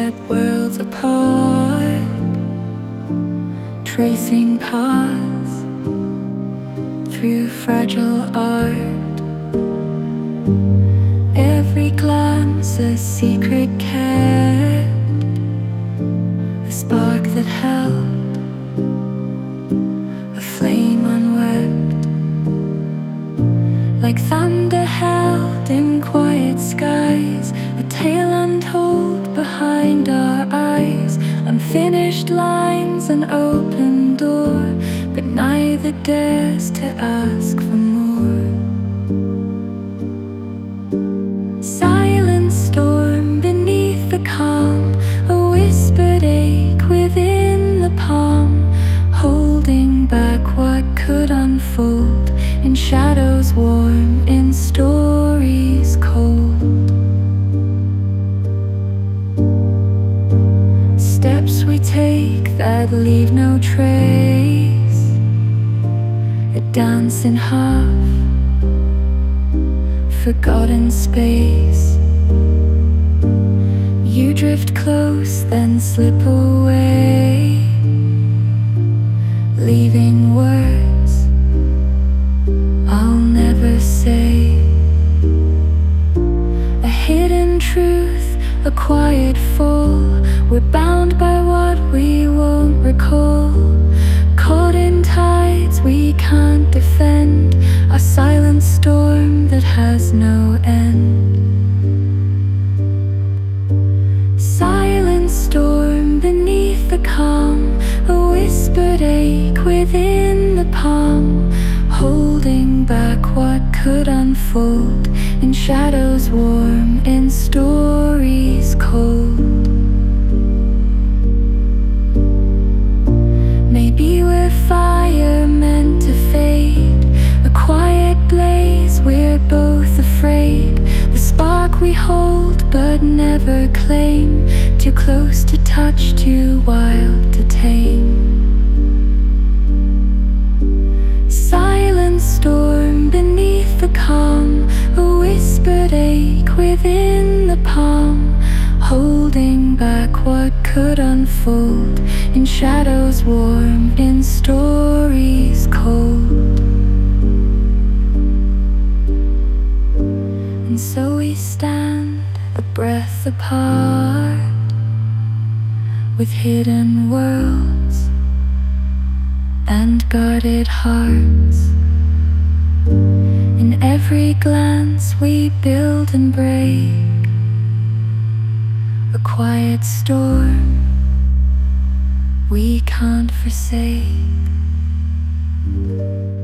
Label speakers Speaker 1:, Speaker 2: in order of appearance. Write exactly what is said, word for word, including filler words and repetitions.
Speaker 1: set worlds apart, tracing paths through fragile art. Every glance a secret kept, a spark that held, a flame unwept, like thunder held in quiet skies, a tale untold behind our eyes, unfinished lines, an open door, but neither dares to ask for more. Silent storm beneath the calm, a whispered ache within the palm, holding back what could unfold in shadows warm, in stories cold. Steps we take that leave no trace, a dance in half forgotten space. You drift close, then slip away, leaving words I'll never say. A hidden truth, a quiet fall, we're bound by what we won't recall, caught in tides we can't defend, a silent storm that has no end. Silent storm beneath the calm, a whispered ache within the palm, holding back what could unfold in shadows warm, in stories cold. Maybe we're fire meant to fade, a quiet blaze we're both afraid, the spark we hold but never claim, too close to touch, too wild to tame. Silent storm beneath the calm, a whispered ache within the palm, holding back what could unfold in shadows warm, in stories cold. And so we stand a breath apart, with hidden worlds and guarded hearts. In every glance we build and break, a quiet storm we can't forsake.